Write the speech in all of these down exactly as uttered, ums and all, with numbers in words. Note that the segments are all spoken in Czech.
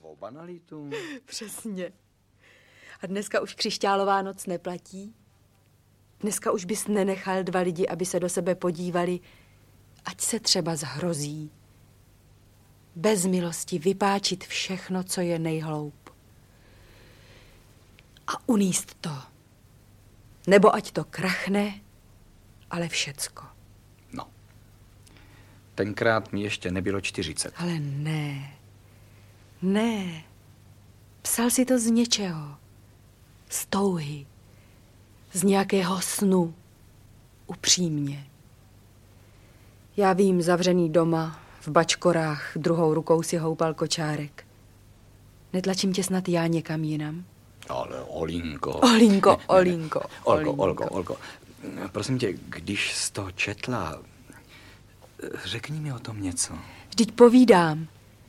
takovou banalitu. Přesně. A dneska už křišťálová noc neplatí? Dneska už bys nenechal dva lidi, aby se do sebe podívali, ať se třeba zhrozí. Bez milosti vypáčit všechno, co je nejhloup. A uníst to. Nebo ať to krachne, ale všecko. No. Tenkrát mi ještě nebylo čtyřicet. Ale ne. Ne. Psal si to z něčeho. Z touhy. Z nějakého snu. Upřímně. Já vím, zavřený doma, v bačkorách, druhou rukou si houpal kočárek. Netlačím tě snad já někam jinam? Ale Olinko. Olinko, Olinko. Olko, Olko, Olko. Prosím tě, když jsi to četla, řekni mi o tom něco. Vždyť povídám.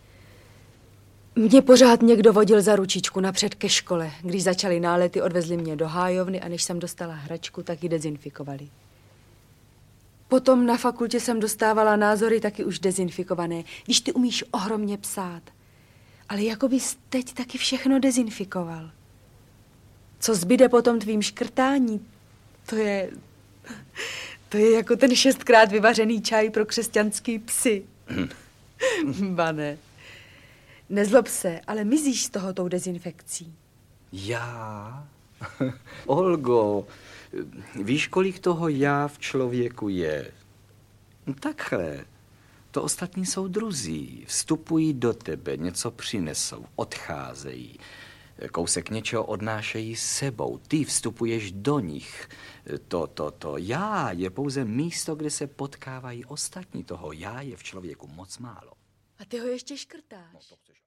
Mě pořád někdo vodil za ručičku napřed ke škole. Když začaly nálety, odvezli mě do hájovny a než jsem dostala hračku, tak ji dezinfikovali. Potom na fakultě jsem dostávala názory taky už dezinfikované. Víš, ty umíš ohromně psát. Ale jako bys teď taky všechno dezinfikoval. Co zbyde potom tvým škrtání, to je... To je jako ten šestkrát vyvařený čaj pro křesťanský psy. Bane. Nezlob se, ale mizíš z toho tou dezinfekcí. Já? Olgo, víš, kolik toho já v člověku je? Takhle. To ostatní jsou druzí. Vstupují do tebe, něco přinesou, odcházejí. Kousek něčeho odnášejí sebou. Ty vstupuješ do nich. To, to, to já je pouze místo, kde se potkávají ostatní. Toho já je v člověku moc málo. A ty ho ještě škrtáš. No, to chceš